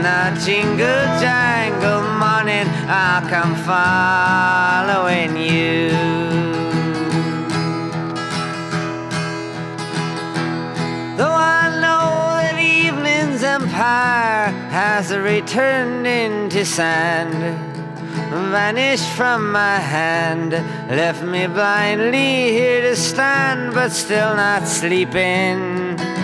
a jingle jangle morning, I'll come following you. Though I know that evening's empire has returned into sand, vanished from my hand, left me blindly here to stand, but still not sleeping.